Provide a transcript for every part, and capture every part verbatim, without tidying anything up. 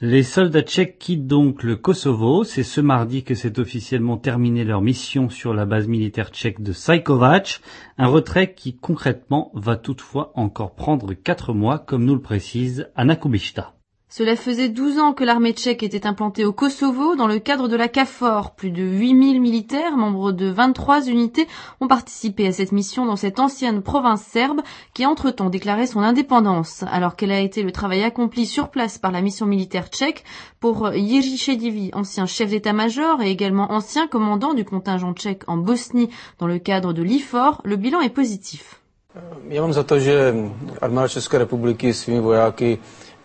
Les soldats tchèques quittent donc le Kosovo. C'est ce mardi que s'est officiellement terminée leur mission sur la base militaire tchèque de Čajkovac. Un retrait qui concrètement va toutefois encore prendre quatre mois, comme nous le précise Anna Kubišta. Cela faisait douze ans que l'armée tchèque était implantée au Kosovo dans le cadre de la KFOR. Plus de huit mille militaires, membres de vingt-trois unités, ont participé à cette mission dans cette ancienne province serbe qui a entre-temps déclaré son indépendance. Alors qu'elle a été le travail accompli sur place par la mission militaire tchèque, pour Jiří Šediví, ancien chef d'état-major et également ancien commandant du contingent tchèque en Bosnie dans le cadre de l'I F O R, le bilan est positif. Já mám za to, že armáda České republiky svými vojáky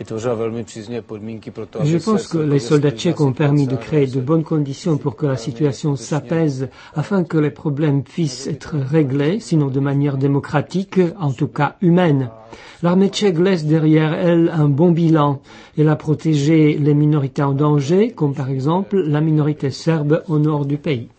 Je pense que les soldats tchèques ont permis de créer de bonnes conditions pour que la situation s'apaise afin que les problèmes puissent être réglés, sinon de manière démocratique, en tout cas humaine. L'armée tchèque laisse derrière elle un bon bilan. Elle a protégé les minorités en danger, comme par exemple la minorité serbe au nord du pays.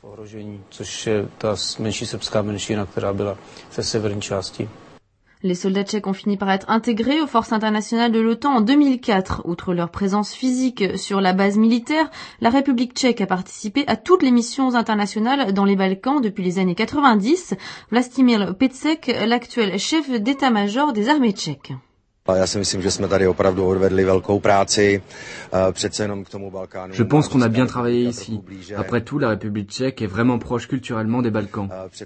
Les soldats tchèques ont fini par être intégrés aux forces internationales de l'OTAN en deux mille quatre. Outre leur présence physique sur la base militaire, la République tchèque a participé à toutes les missions internationales dans les Balkans depuis les années quatre-vingt-dix. Vlastimil Pecek, l'actuel chef d'état-major des armées tchèques. Je pense qu'on a bien travaillé ici. Après tout, la République tchèque est vraiment proche culturellement des Balkans.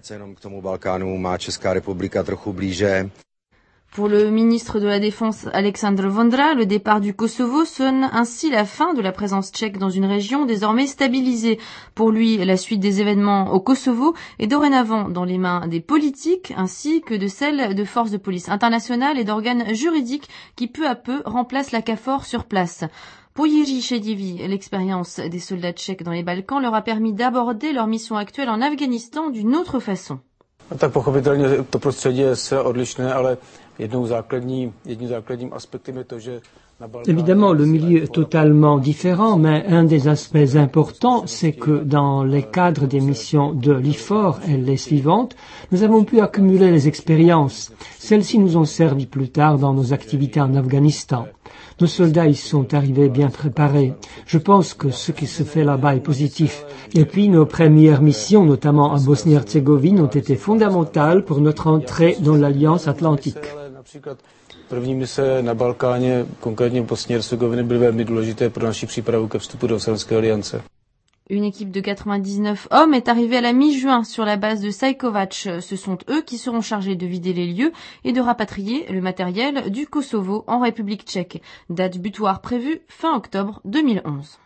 Pour le ministre de la Défense Alexandre Vondra, le départ du Kosovo sonne ainsi la fin de la présence tchèque dans une région désormais stabilisée. Pour lui, la suite des événements au Kosovo est dorénavant dans les mains des politiques ainsi que de celles de forces de police internationales et d'organes juridiques qui peu à peu remplacent la KFOR sur place. Pour Jiří Šediví, l'expérience des soldats tchèques dans les Balkans leur a permis d'aborder leur mission actuelle en Afghanistan d'une autre façon. Tak pochopitelně to prostředí je se odlišné, ale jednou základní, jedním základním aspektem je to, že Évidemment, le milieu est totalement différent, mais un des aspects importants, c'est que dans les cadres des missions de l'I F O R et les suivantes, nous avons pu accumuler les expériences. Celles-ci nous ont servi plus tard dans nos activités en Afghanistan. Nos soldats y sont arrivés bien préparés. Je pense que ce qui se fait là-bas est positif. Et puis, nos premières missions, notamment en Bosnie-Herzégovine, ont été fondamentales pour notre entrée dans l'Alliance Atlantique. První mise na Balkáně, konkrétně v Bosně a Hercegovine, byly velmi důležité pro naši přípravu ke vstupu do Severské aliance. Une équipe de quatre-vingt-dix-neuf hommes est arrivée à la mi-juin sur la base de Čajkovac. Ce sont eux qui seront chargés de vider les lieux et de rapatrier le matériel du Kosovo en République tchèque. Date butoir prévue fin octobre deux mille onze.